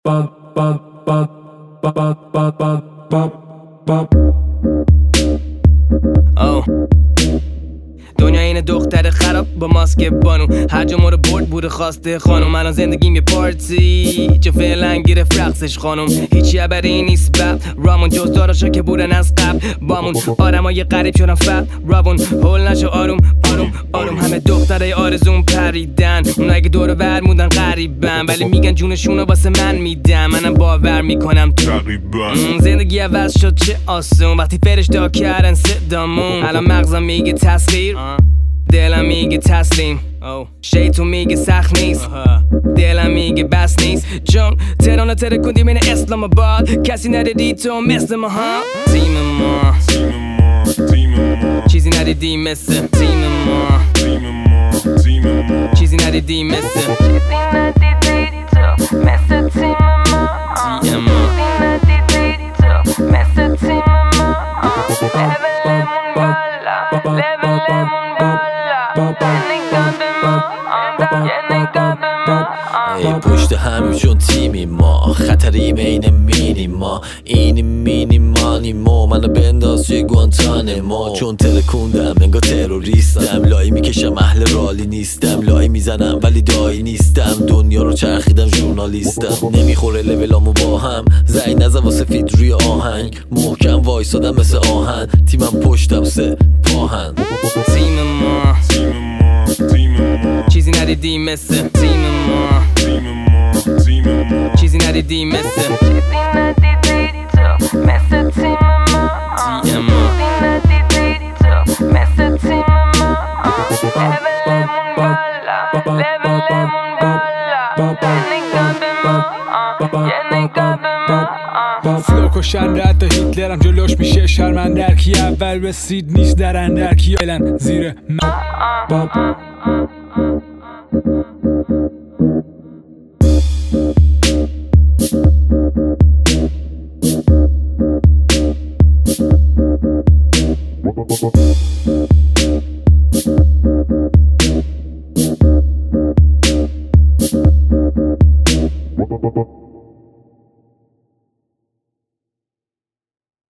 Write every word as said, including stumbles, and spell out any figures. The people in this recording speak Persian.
آه دنیا این دختر خراب با ماسک بانو هر جا ما رو برد بوده خواسته خانم الان زندگیم یه پارتی چه فعلا گرفت رقصش خانم هیچی عبری نیست بب رامون جز داراشا که بودن از قبل بامون آدمای غریب شدن فب رابون هول نشو آروم آروم آروم همه دخترای آرزون پریدن اونایی که دور ور موندن غریبن ولی میگن جونشونو واسه من میدم منم باور میکنم تقریبا زندگی عوض شد چه آسون وقتی فرشته کردن صدامون الان مغزم میگه تصویر دلم میگه تسلیم شیطون میگه سخت نیست دلم میگه بس نیست چون تهران ترکوندی بین اسلام آباد کسی ندیدی تو مثل ما ها تیم ما چیزی ندیدی مثل تیم ما چیزی ندیدی مثل چیزی ندیدی تو مثل تیم ما تیم ما ندیدی تو مثل تیم ما لبلمون بالا لبلمون ای پشت همیم چون تیمی ما خطریم این مینی ما این مینی مانی ما منو بنداز توی گوانتانمو چون ترکوندم انگار تروریستم لایی میکشم اهل رالی نیستم لایی میزنم ولی دایی نیستم دنیا رو چرخیدم ژورنالیستم نمیخوره لولامو با هم زنگ نزن واسه فید روی آهنگ محکم وایسادم مثل آهن تیمم پشتم سه پاهن تیم ما چیزی ندیدی مثل تیم ما چیزی ندیدی مثل چیزی ندیدی تو مثل تیم ما تیم ما ندیدی تو مثل تیم ما لبلمون بالا لبلمون بالا نگاه به ما یه نگاه به ما فلو کشنده حتی هیتلرم جلوش میشه شرمنده هرکی اول رسید نیست درنده هرکی ایلن زیر من Ba ba ba ba.